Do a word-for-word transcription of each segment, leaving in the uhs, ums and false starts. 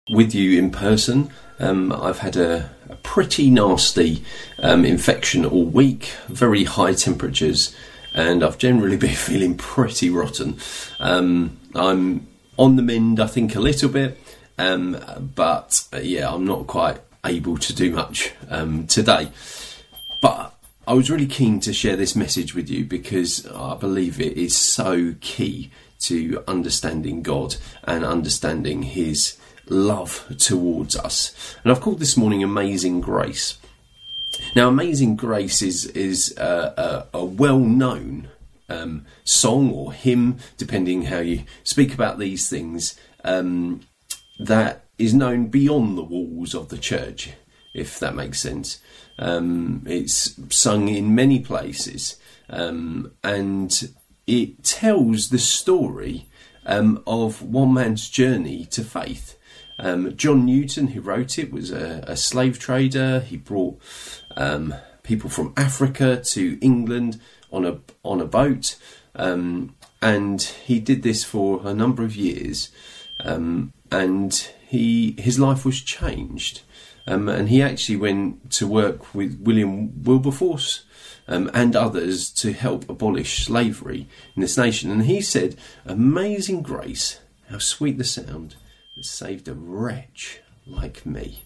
with you in person. Um, I've had a, a pretty nasty um, infection all week, very high temperatures, and I've generally been feeling pretty rotten. Um, I'm on the mend, I think, a little bit, um, but uh, yeah, I'm not quite able to do much um, today. But I was really keen to share this message with you because I believe it is so key to understanding God and understanding his love towards us. And I've called this morning Amazing Grace. Now, Amazing Grace is is a, a, a well-known um, song or hymn, depending how you speak about these things, um, that is known beyond the walls of the church, if that makes sense. Um, it's sung in many places, um, and it tells the story um, of one man's journey to faith. Um, John Newton, who wrote it, was a, a slave trader. He brought um, people from Africa to England on a on a boat, um, and he did this for a number of years. Um, and he his life was changed. Um, and he actually went to work with William Wilberforce um, and others to help abolish slavery in this nation. And he said, "Amazing grace, how sweet the sound that saved a wretch like me."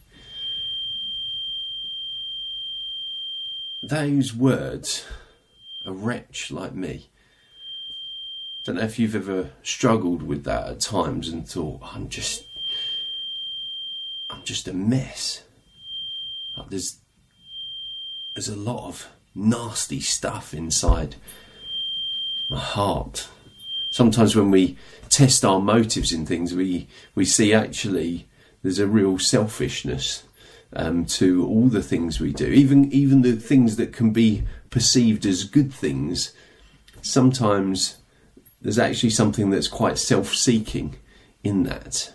Those words, a wretch like me. Don't know if you've ever struggled with that at times and thought, I'm just, I'm just a mess. Like there's, there's a lot of nasty stuff inside my heart. Sometimes when we test our motives in things, we, we see actually there's a real selfishness um, to all the things we do. Even even the things that can be perceived as good things, sometimes there's actually something that's quite self-seeking in that.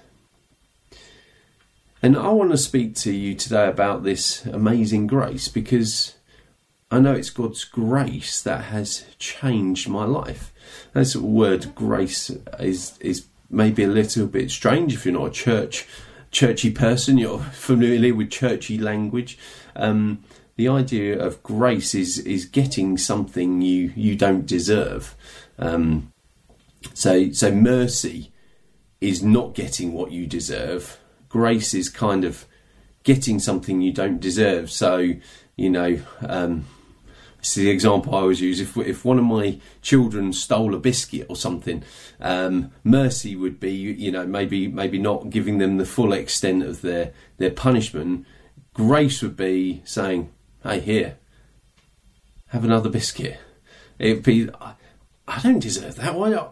And I want to speak to you today about this amazing grace because I know it's God's grace that has changed my life. That word grace is is maybe a little bit strange if you're not a church churchy person, you're familiar with churchy language. Um, the idea of grace is is getting something you, you don't deserve. Um, so so mercy is not getting what you deserve. Grace is kind of getting something you don't deserve. So, you know, um, this is the example I always use. If if one of my children stole a biscuit or something, um, mercy would be, you know, maybe maybe not giving them the full extent of their, their punishment. Grace would be saying, "Hey, here, have another biscuit." It'd be, I, I don't deserve that. Why not?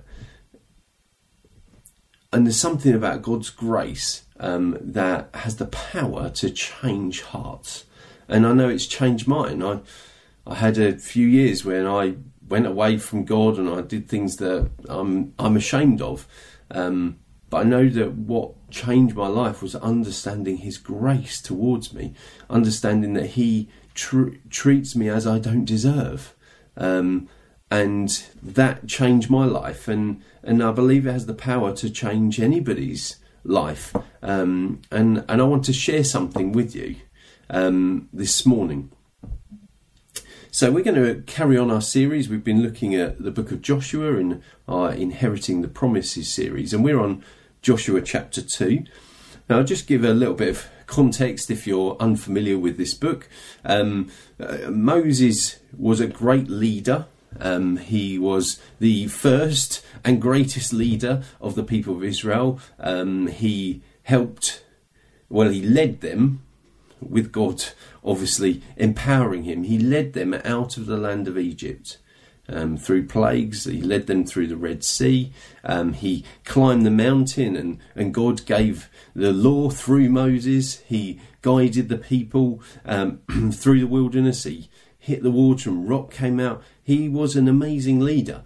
And there's something about God's grace um, that has the power to change hearts. And I know it's changed mine. I I had a few years when I went away from God and I did things that I'm I'm ashamed of. Um, but I know that what changed my life was understanding his grace towards me, understanding that he tr- treats me as I don't deserve. Um, and that changed my life. And, and I believe it has the power to change anybody's life. Um, and, and I want to share something with you um, this morning. So we're going to carry on our series. We've been looking at the book of Joshua in our Inheriting the Promises series, and we're on Joshua chapter two. Now, I'll just give a little bit of context if you're unfamiliar with this book. Um, uh, Moses was a great leader. Um, he was the first and greatest leader of the people of Israel. Um, he helped, well, he led them with God obviously empowering him. He led them out of the land of Egypt um, through plagues. He led them through the Red Sea. Um, he climbed the mountain and, and God gave the law through Moses. He guided the people um, through the wilderness. He hit the water and rock came out. He was an amazing leader.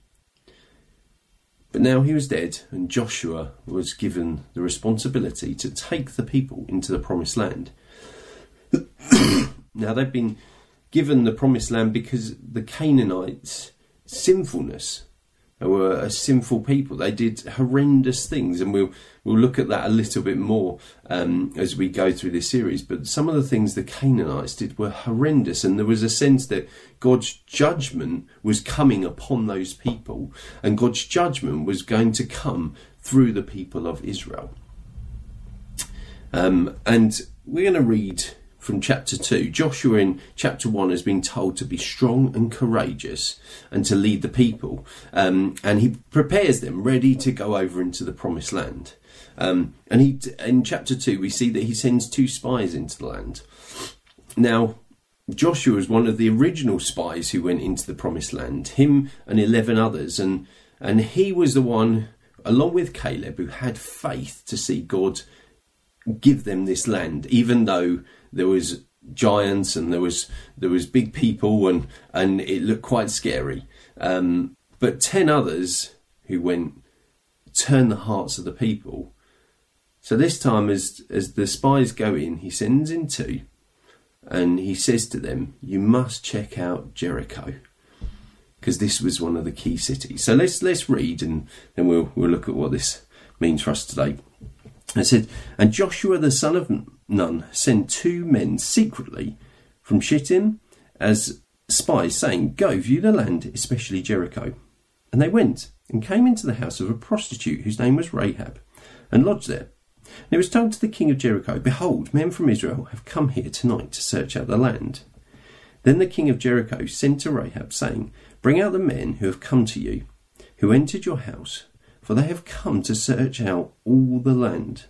But now he was dead and Joshua was given the responsibility to take the people into the promised land. Now they've been given the promised land because the Canaanites' sinfulness They were a sinful people. They did horrendous things, and we'll we'll look at that a little bit more um, as we go through this series. But some of the things the Canaanites did were horrendous, and there was a sense that God's judgment was coming upon those people, and God's judgment was going to come through the people of Israel. Um, and we're going to read from chapter two. Joshua in chapter one has been told to be strong and courageous and to lead the people. Um, and he prepares them ready to go over into the promised land. Um, and he, in chapter two, we see that he sends two spies into the land. Now, Joshua was one of the original spies who went into the promised land, him and eleven others. And, and he was the one, along with Caleb, who had faith to see God give them this land, even though there was giants and there was there was big people and and it looked quite scary. Um, but ten others who went turned the hearts of the people. So this time, as as the spies go in, he sends in two, and he says to them, "You must check out Jericho," because this was one of the key cities. So let's let's read, and then we'll we'll look at what this means for us today. It said, "And Joshua the son of Nun sent two men secretly from Shittim as spies, saying, 'Go view the land, especially Jericho.' And they went and came into the house of a prostitute whose name was Rahab, and lodged there. And it was told to the king of Jericho, 'Behold, men from Israel have come here tonight to search out the land.' Then the king of Jericho sent to Rahab, saying, 'Bring out the men who have come to you, who entered your house, for they have come to search out all the land.'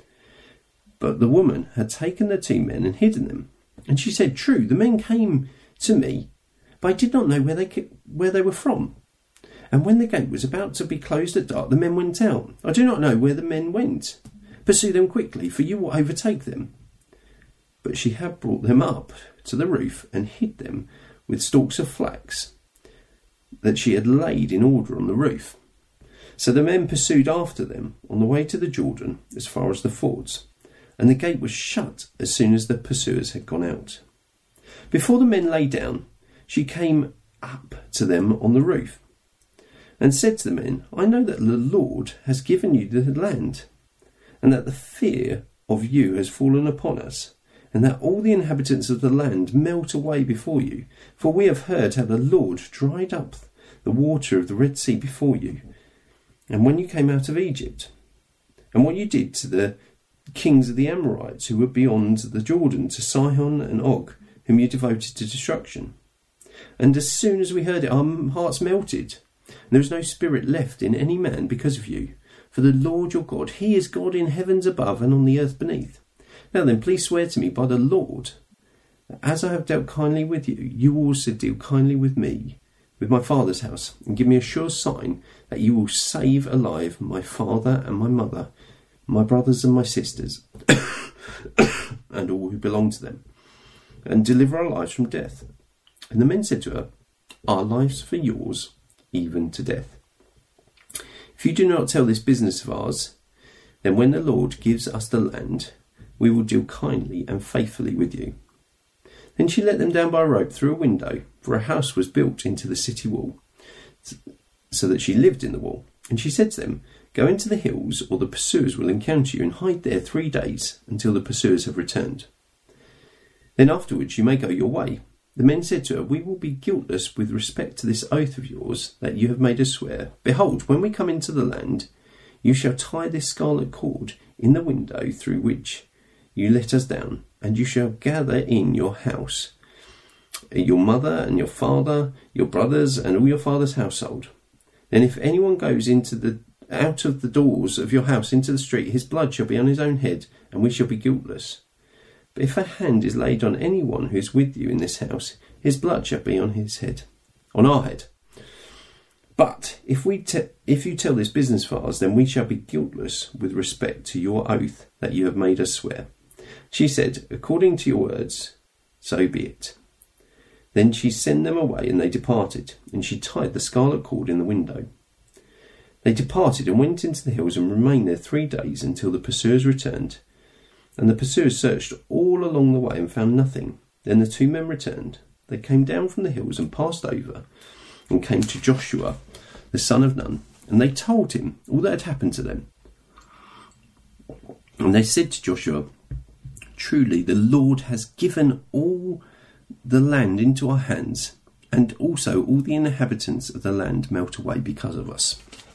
But the woman had taken the two men and hidden them. And she said, 'True, the men came to me, but I did not know where they where they were from. And when the gate was about to be closed at dark, the men went out. I do not know where the men went. Pursue them quickly, for you will overtake them.' But she had brought them up to the roof and hid them with stalks of flax that she had laid in order on the roof. So the men pursued after them on the way to the Jordan as far as the fords, and the gate was shut as soon as the pursuers had gone out. Before the men lay down, she came up to them on the roof and said to the men, 'I know that the Lord has given you the land, and that the fear of you has fallen upon us, and that all the inhabitants of the land melt away before you. For we have heard how the Lord dried up the water of the Red Sea before you, and when you came out of Egypt, and what you did to the kings of the Amorites who were beyond the Jordan, to Sihon and Og, whom you devoted to destruction. And as soon as we heard it, our hearts melted, and there was no spirit left in any man because of you. For the Lord your God, he is God in heavens above and on the earth beneath. Now then, please swear to me by the Lord, that as I have dealt kindly with you, you will also deal kindly with me, with my father's house, and give me a sure sign that you will save alive my father and my mother, my brothers and my sisters, and all who belong to them, and deliver our lives from death.' And the men said to her, 'Our lives for yours, even to death. If you do not tell this business of ours, then when the Lord gives us the land, we will deal kindly and faithfully with you.' Then she let them down by a rope through a window, for a house was built into the city wall, so that she lived in the wall. And she said to them, 'Go into the hills, or the pursuers will encounter you, and hide there three days until the pursuers have returned. Then afterwards you may go your way.' The men said to her, 'We will be guiltless with respect to this oath of yours that you have made us swear. Behold, when we come into the land, you shall tie this scarlet cord in the window through which you let us down, and you shall gather in your house your mother and your father, your brothers, and all your father's household. Then if anyone goes into the out of the doors of your house into the street, his blood shall be on his own head, and we shall be guiltless. But if a hand is laid on anyone who is with you in this house, his blood shall be on his head, on our head. But if we te- if you tell this business of ours, then we shall be guiltless with respect to your oath that you have made us swear.' She said, 'According to your words, so be it.' Then she sent them away, and they departed, and she tied the scarlet cord in the window. They departed and went into the hills and remained there three days until the pursuers returned. And the pursuers searched all along the way and found nothing. Then the two men returned. They came down from the hills and passed over and came to Joshua, the son of Nun, and they told him all that had happened to them. And they said to Joshua, "Truly, the Lord has given all the land into our hands, and also all the inhabitants of the land melt away because of us."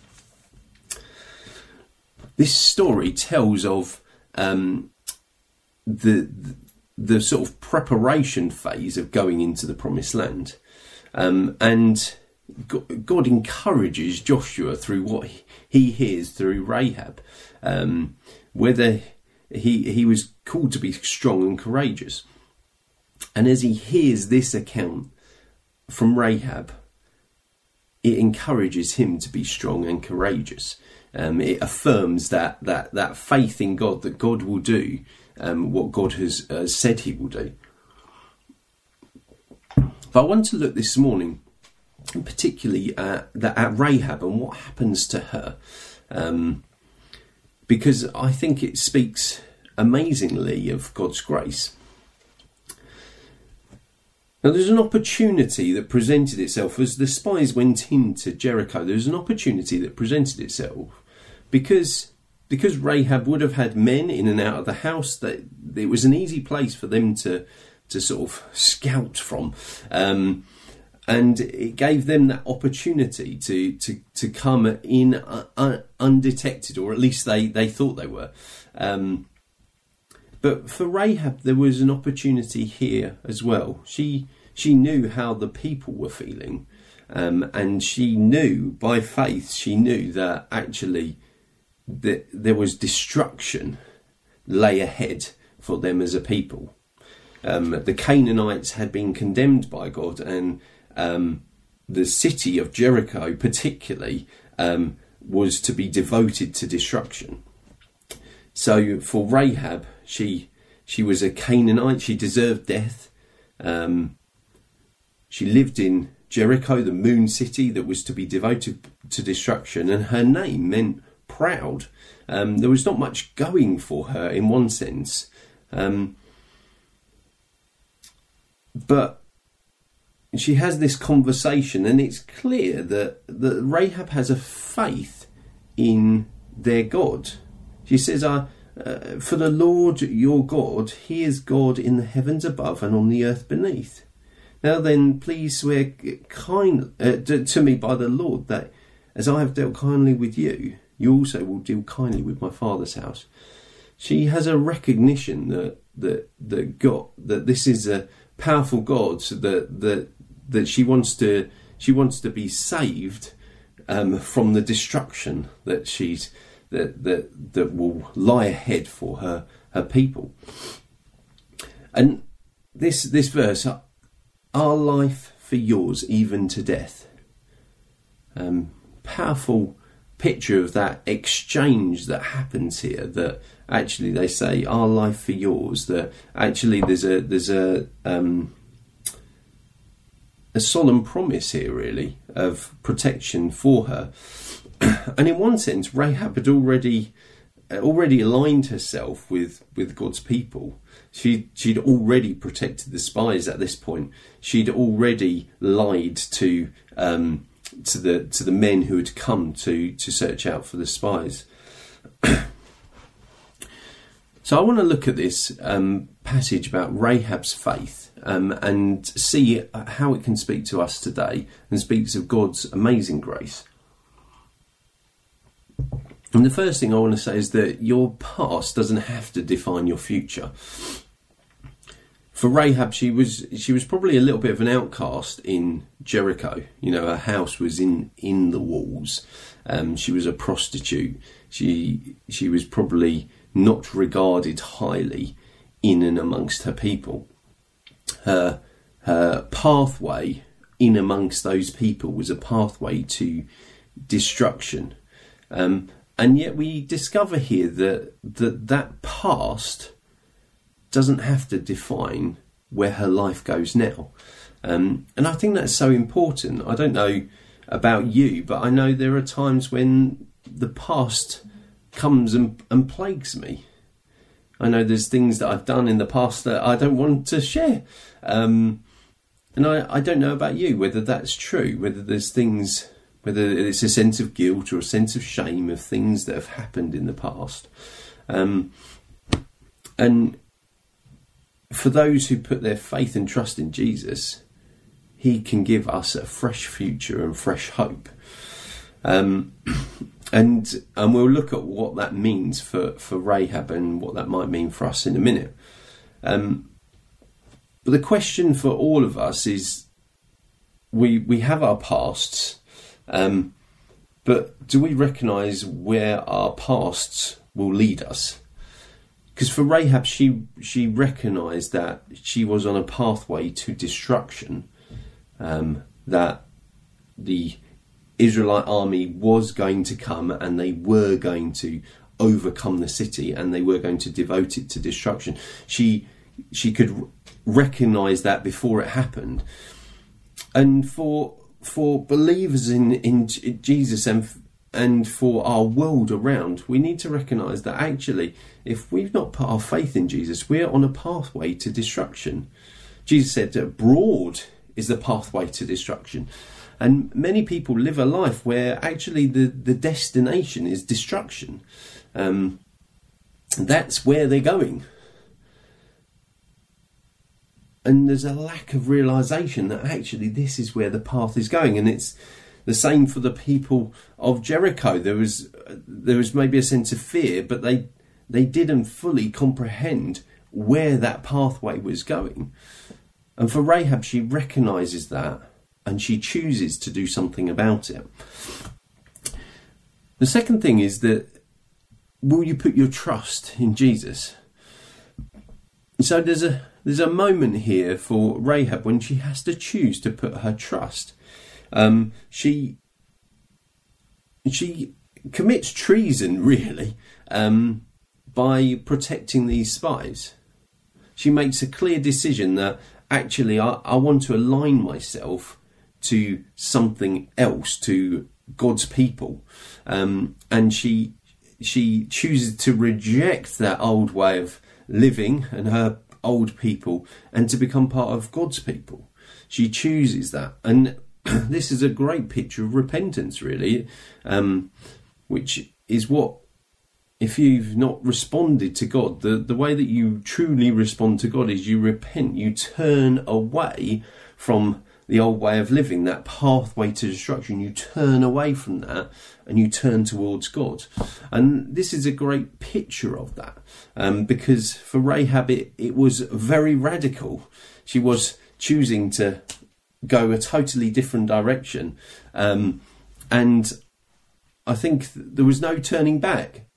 This story tells of um, the, the the sort of preparation phase of going into the promised land, um, and God encourages Joshua through what he hears through Rahab, um, whether he he was called to be strong and courageous. And as he hears this account from Rahab, it encourages him to be strong and courageous. Um, it affirms that that that faith in God, that God will do um, what God has uh, said he will do. But I want to look this morning particularly at, at Rahab and what happens to her, um, because I think it speaks amazingly of God's grace. Now, there's an opportunity that presented itself as the spies went into Jericho. There's an opportunity that presented itself because because Rahab would have had men in and out of the house. That it was an easy place for them to to sort of scout from. Um, And it gave them that opportunity to to, to come in uh, undetected, or at least they, they thought they were. Um, but for Rahab, there was an opportunity here as well. She she knew how the people were feeling, um, and she knew by faith. She knew that actually that there was destruction lay ahead for them as a people. Um, the Canaanites had been condemned by God, and Um, the city of Jericho particularly um, was to be devoted to destruction. So for Rahab, she she was a Canaanite. She deserved death. Um, she lived in Jericho, the moon city that was to be devoted to destruction, and her name meant proud. Um, there was not much going for her in one sense, um, but she has this conversation, and it's clear that, that Rahab has a faith in their God. She says, uh, uh, "For the Lord your God, he is God in the heavens above and on the earth beneath. Now then, please swear kind uh, to, to me by the Lord that as I have dealt kindly with you, you also will deal kindly with my father's house." She has a recognition that that that God, that this is a powerful God, so that that that she wants to she wants to be saved um, from the destruction that she's that that that will lie ahead for her her people. And this this verse, "Our life for yours, even to death." Um, powerful picture of that exchange that happens here. That actually they say, "Our life for yours." That actually there's a there's a um, a solemn promise here, really, of protection for her. And in one sense, Rahab had already already aligned herself with, with God's people. She she'd already protected the spies at this point. She'd already lied to um, to the to the men who had come to to search out for the spies. So I want to look at this um, passage about Rahab's faith um, and see how it can speak to us today, and speaks of God's amazing grace. And the first thing I want to say is that your past doesn't have to define your future. For Rahab, she was she was probably a little bit of an outcast in Jericho. You know, her house was in, in the walls. Um, she was a prostitute. She she was probably not regarded highly in and amongst her people. Her her pathway in amongst those people was a pathway to destruction. Um, and yet we discover here that, that that past doesn't have to define where her life goes now. Um, and I think that's so important. I don't know about you, but I know there are times when the past comes and, and plagues me. I know there's things that I've done in the past that I don't want to share. Um, and I, I don't know about you, whether that's true, whether there's things whether it's a sense of guilt or a sense of shame of things that have happened in the past. Um, and for those who put their faith and trust in Jesus, he can give us a fresh future and fresh hope. Um, and and we'll look at what that means for, for Rahab and what that might mean for us in a minute. Um, but the question for all of us is, we we have our pasts, um, but do we recognise where our pasts will lead us? Because for Rahab, she she recognised that she was on a pathway to destruction, um, that the Israelite army was going to come and they were going to overcome the city and they were going to devote it to destruction. She she could recognise that before it happened. And for for believers in, in Jesus and and for our world around, we need to recognise that actually, if we've not put our faith in Jesus, we're on a pathway to destruction. Jesus said that broad is the pathway to destruction. And many people live a life where actually the, the destination is destruction. Um, that's where they're going. And there's a lack of realisation that actually this is where the path is going. And it's the same for the people of Jericho. There was there was maybe a sense of fear, but they they didn't fully comprehend where that pathway was going. And for Rahab, she recognises that and she chooses to do something about it. The second thing is that, will you put your trust in Jesus? So there's a there's a moment here for Rahab when she has to choose to put her trust. Um, she she commits treason, really, um, by protecting these spies. She makes a clear decision that actually I, I want to align myself to something else, to God's people, um, and she she chooses to reject that old way of living and her old people and to become part of God's people. She chooses that, and this is a great picture of repentance, really, um, which is what, if you've not responded to God, the, the way that you truly respond to God is you repent, you turn away from the old way of living, that pathway to destruction. You turn away from that and you turn towards God. And this is a great picture of that, um, because for Rahab it, it was very radical. She was choosing to go a totally different direction, um, and I think there was no turning back.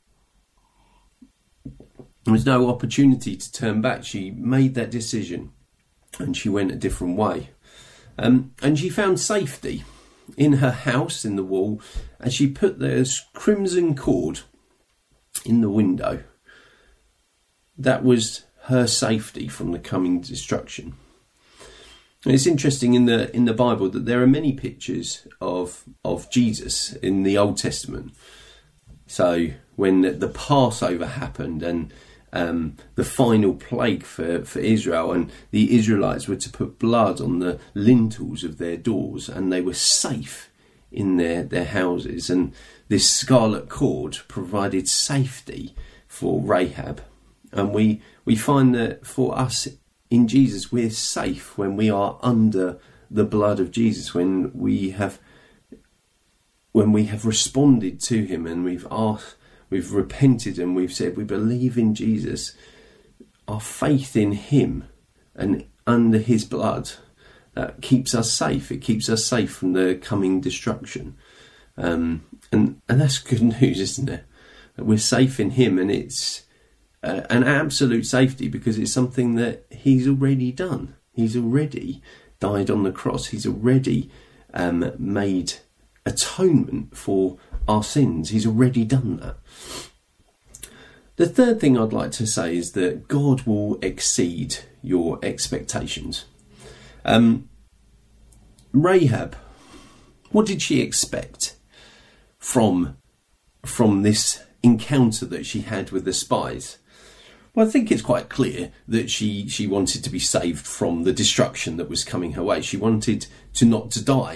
There was no opportunity to turn back. She made that decision and she went a different way. Um, and she found safety in her house, in the wall, and she put this crimson cord in the window. That was her safety from the coming destruction. And it's interesting in the in the Bible that there are many pictures of of Jesus in the Old Testament. So when the Passover happened and um, the final plague for, for Israel, and the Israelites were to put blood on the lintels of their doors, and they were safe in their, their houses, and this scarlet cord provided safety for Rahab. And we we find that for us in Jesus, we're safe when we are under the blood of Jesus, when we have when we have responded to him and we've asked, we've repented and we've said we believe in Jesus. Our faith in him and under his blood, that keeps us safe. It keeps us safe from the coming destruction. Um, and, and that's good news, isn't it? That we're safe in him, and it's Uh, an absolute safety because it's something that he's already done. He's already died on the cross. He's already um, made atonement for our sins. He's already done that. The third thing I'd like to say is that God will exceed your expectations. Um, Rahab, what did she expect from, from this encounter that she had with the spies? Well, I think it's quite clear that she, she wanted to be saved from the destruction that was coming her way. She wanted to not to die.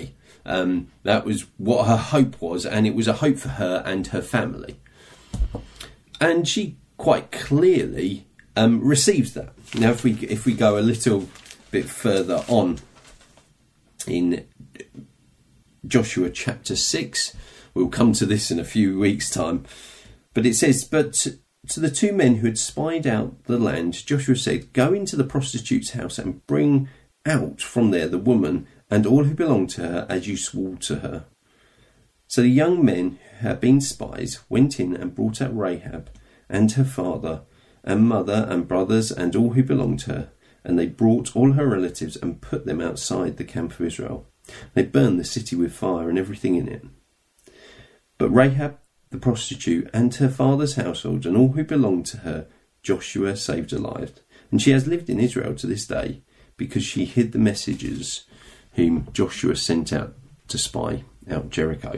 Um, that was what her hope was, and it was a hope for her and her family. And she quite clearly um, receives that. Now, if we if we go a little bit further on in Joshua chapter six, we'll come to this in a few weeks' time. But it says, but to the two men who had spied out the land, Joshua said, "Go into the prostitute's house and bring out from there the woman and all who belong to her, as you swore to her." So the young men who had been spies went in and brought out Rahab and her father and mother and brothers and all who belonged to her. And they brought all her relatives and put them outside the camp of Israel. They burned the city with fire and everything in it. But Rahab the prostitute and her father's household and all who belonged to her, Joshua saved alive. And she has lived in Israel to this day, because she hid the messengers whom Joshua sent out to spy out Jericho.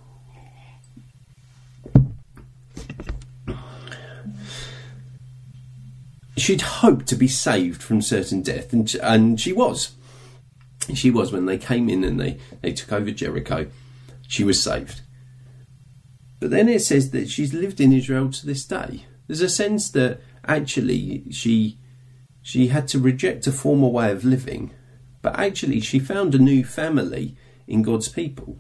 She'd hoped to be saved from certain death, and, and she was. She was when they came in and they, they took over Jericho. She was saved. But then it says that she's lived in Israel to this day. There's a sense that actually she she had to reject a former way of living, but actually she found a new family in God's people.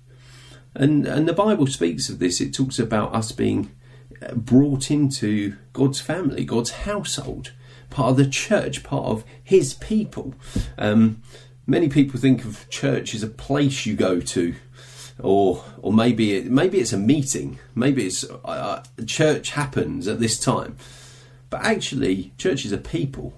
And and the Bible speaks of this. It talks about us being brought into God's family, God's household, part of the church, part of his people. Um, many people think of church as a place you go to, or or maybe it, maybe it's a meeting, maybe it's uh, church happens at this time, but actually church is a people,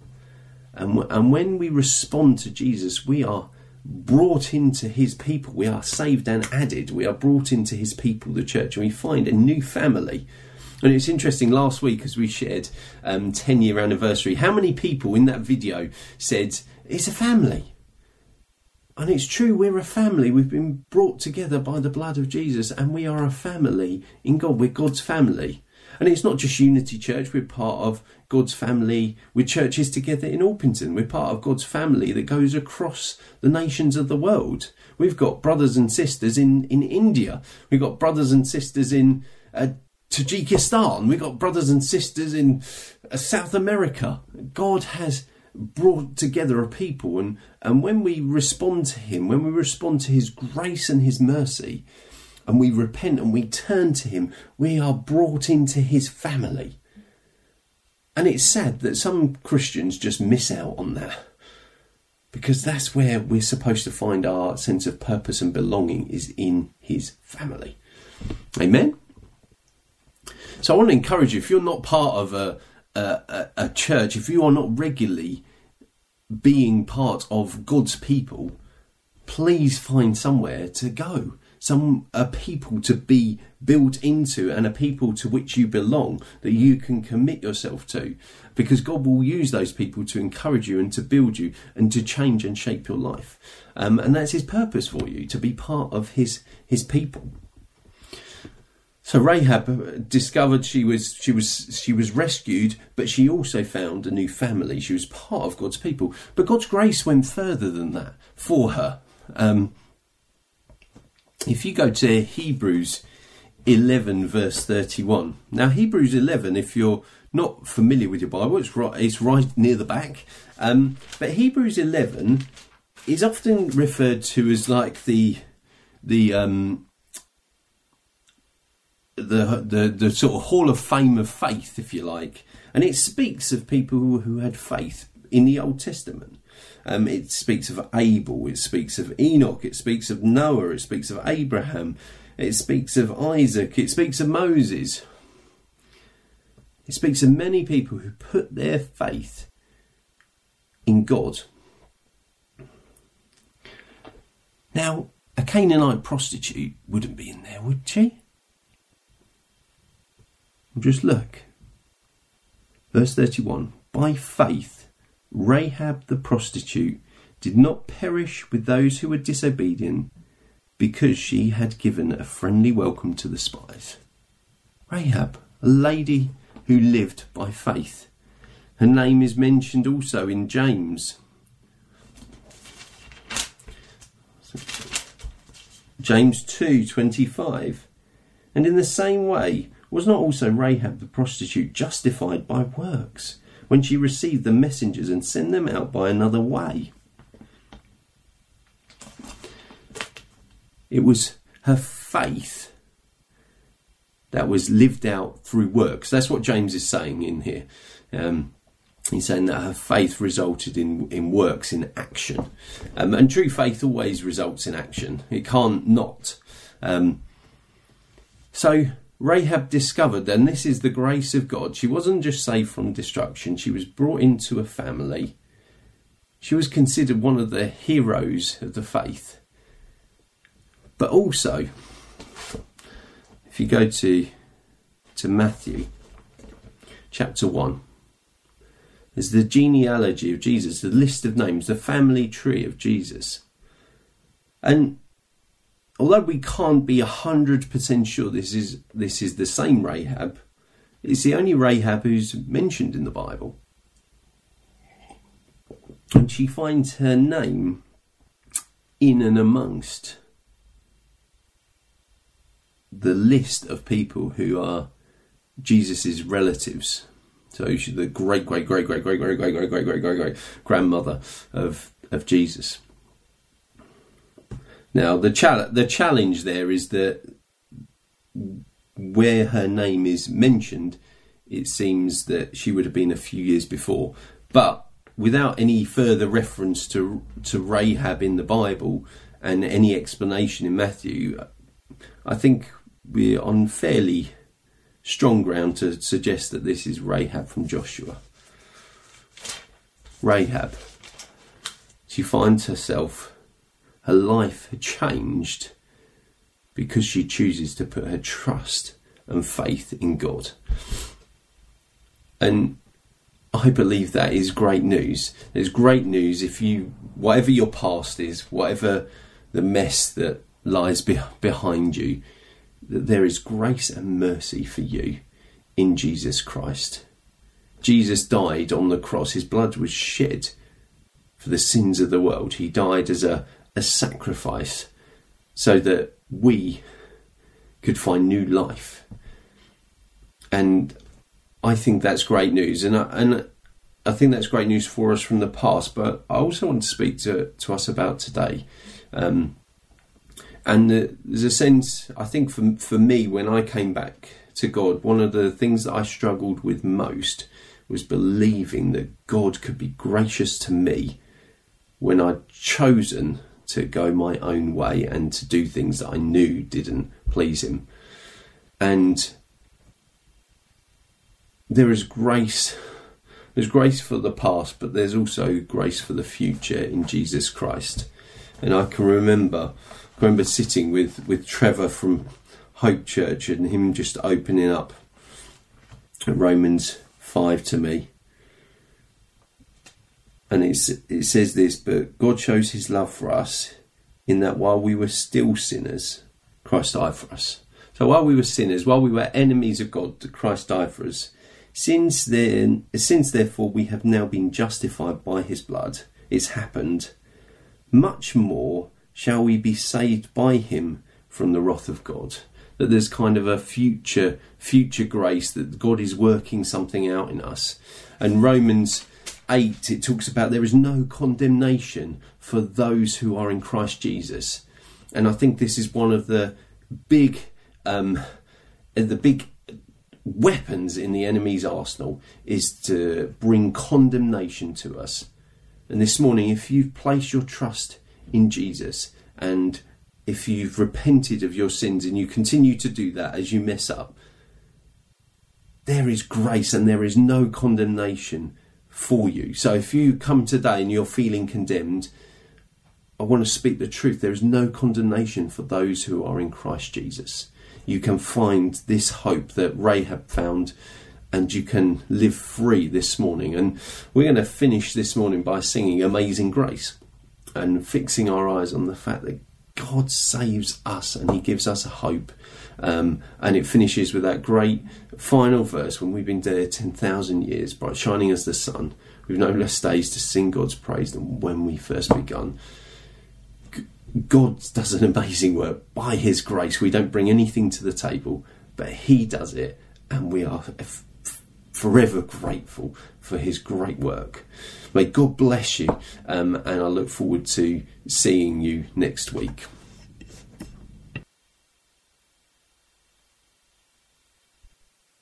and w- and when we respond to Jesus, we are brought into his people. We are saved and added. We are brought into his people, the church, and we find a new family. And it's interesting, last week as we shared um, ten year anniversary, how many people in that video said it's a family. And it's true, we're a family. We've been brought together by the blood of Jesus, and we are a family in God. We're God's family. And it's not just Unity Church, we're part of God's family with churches together in Orpington. We're part of God's family that goes across the nations of the world. We've got brothers and sisters in, in India. We've got brothers and sisters in uh, Tajikistan. We've got brothers and sisters in uh, South America. God has brought together a people, and, and when we respond to him, when we respond to his grace and his mercy, and we repent and we turn to him, we are brought into his family. And it's sad that some Christians just miss out on that, because that's where we're supposed to find our sense of purpose and belonging, is in his family. Amen? So I want to encourage you, if you're not part of a, a, a church, if you are not regularly being part of God's people, please find somewhere to go. Some a people to be built into, and a people to which you belong, that you can commit yourself to, because God will use those people to encourage you and to build you and to change and shape your life. Um, and that's his purpose for you, to be part of his his people. So Rahab discovered she was she was she was rescued, but she also found a new family. She was part of God's people. But God's grace went further than that for her. Um, If you go to Hebrews eleven verse thirty-one. Now Hebrews eleven, if you're not familiar with your Bible, it's right, it's right near the back. Um, but Hebrews eleven is often referred to as like the the um, the the the sort of Hall of Fame of faith, if you like, and it speaks of people who, who had faith in the Old Testament. Um, it speaks of Abel, it speaks of Enoch, it speaks of Noah, it speaks of Abraham, it speaks of Isaac, it speaks of Moses. It speaks of many people who put their faith in God. Now, a Canaanite prostitute wouldn't be in there, would she? Just look. Verse thirty-one. By faith, Rahab the prostitute did not perish with those who were disobedient, because she had given a friendly welcome to the spies. Rahab, a lady who lived by faith. Her name is mentioned also in James. James two twenty-five. And in the same way, was not also Rahab the prostitute justified by works, when she received the messengers and sent them out by another way? It was her faith that was lived out through works. That's what James is saying in here. Um, he's saying that her faith resulted in, in works, in action. Um, and true faith always results in action. It can't not. Um, so Rahab discovered, and this is the grace of God, she wasn't just saved from destruction, she was brought into a family. She was considered one of the heroes of the faith. But also, if you go to, to Matthew chapter one, there's the genealogy of Jesus, the list of names, the family tree of Jesus. And although we can't be one hundred percent sure this is this is the same Rahab, it's the only Rahab who's mentioned in the Bible. And she finds her name in and amongst the list of people who are Jesus's relatives. So she's the great, great, great, great, great, great, great, great, great, great, great, great grandmother of, of Jesus. Now, the chal- the challenge there is that where her name is mentioned, it seems that she would have been a few years before. But without any further reference to to Rahab in the Bible and any explanation in Matthew, I think we're on fairly strong ground to suggest that this is Rahab from Joshua. Rahab. She finds herself, her life had changed because she chooses to put her trust and faith in God. And I believe that is great news. There's great news if you, whatever your past is, whatever the mess that lies be- behind you, that there is grace and mercy for you in Jesus Christ. Jesus died on the cross. His blood was shed for the sins of the world. He died as a, a sacrifice so that we could find new life. And I think that's great news. And I, and I think that's great news for us from the past. But I also want to speak to, to us about today. Um, And there's a sense, I think for for me, when I came back to God, one of the things that I struggled with most was believing that God could be gracious to me when I'd chosen to go my own way and to do things that I knew didn't please him. And there is grace, there's grace for the past, but there's also grace for the future in Jesus Christ. And I can remember... I remember sitting with, with Trevor from Hope Church and him just opening up Romans five to me. And it's, it says this, but God shows his love for us in that while we were still sinners, Christ died for us. So while we were sinners, while we were enemies of God, Christ died for us. Since then, since therefore we have now been justified by his blood, it's happened, much more shall we be saved by him from the wrath of God. That there's kind of a future future grace, that God is working something out in us. And Romans eight, it talks about there is no condemnation for those who are in Christ Jesus. And I think this is one of the big um, the big weapons in the enemy's arsenal, is to bring condemnation to us. And this morning, if you've placed your trust in Jesus, and if you've repented of your sins and you continue to do that as you mess up, there is grace and there is no condemnation for you. So if you come today and you're feeling condemned, I want to speak the truth. There is no condemnation for those who are in Christ Jesus. You can find this hope that Rahab found, and you can live free this morning. And we're going to finish this morning by singing Amazing Grace, and fixing our eyes on the fact that God saves us and he gives us a hope. Um, and it finishes with that great final verse, when we've been dead ten thousand years, bright shining as the sun, we've no less days to sing God's praise than when we first begun. God does an amazing work by his grace. We don't bring anything to the table, but he does it, and we are f- forever grateful for his great work. May God bless you, um, and I look forward to seeing you next week.